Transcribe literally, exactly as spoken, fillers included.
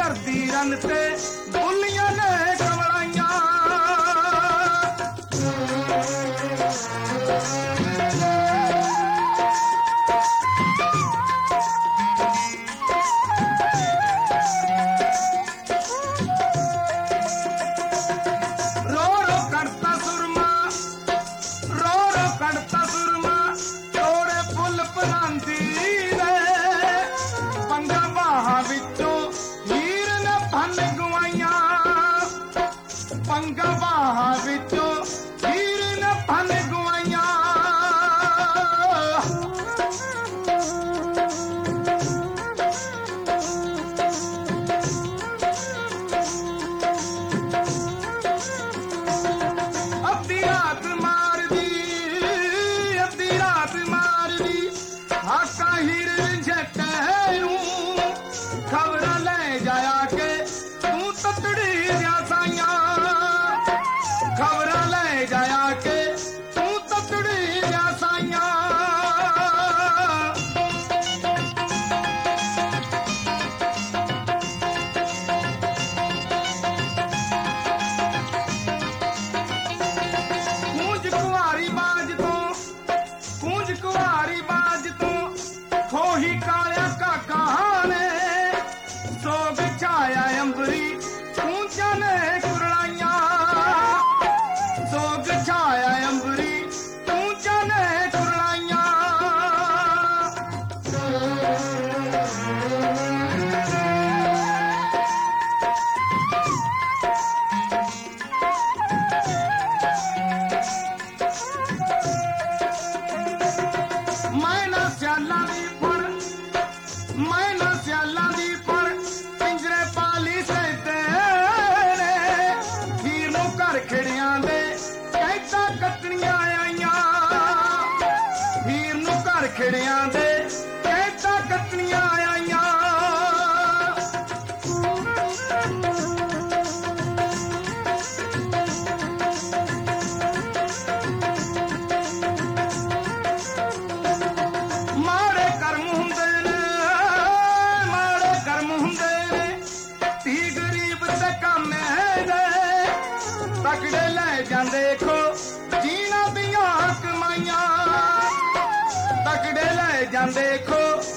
करदी रन ते बुलियां ने कवड़ाइयां पंगा बाह विचों हीर ने फन गुआइयां अद्धी रात मार दी अद्धी रात मार दी हाका हीर झटे खबर ले जाया के तू ततड़ी दिया साइयां खबर ले जाया के तू ततड़ी दिया साइयां कूंज कुआरी बाज तो कूंज कुआरी बाज तो खोही कालिया काका ने सोग छाया अंबरी कूंचा ने कुरड़ाइयां सोग छाया अंबरी कूंचा ने कुरड़ाइयां मैं ना स्याला दी फड़ मैं ना स्याला दी फड़ पिंजरे पाली सैते ने हीर नूं घर खिड़ियां दे कैदा कटणियां आइयां हीर नूं घर खिड़ियां दे कैदा कटणियां आइयां माड़े कर्म हुंदे ने माड़े कर्म हुंदे ने धी गरीब ते कामे ने तकड़े ले जांदे खो जीना दियां कमाइयां तकड़े ले जांदे खो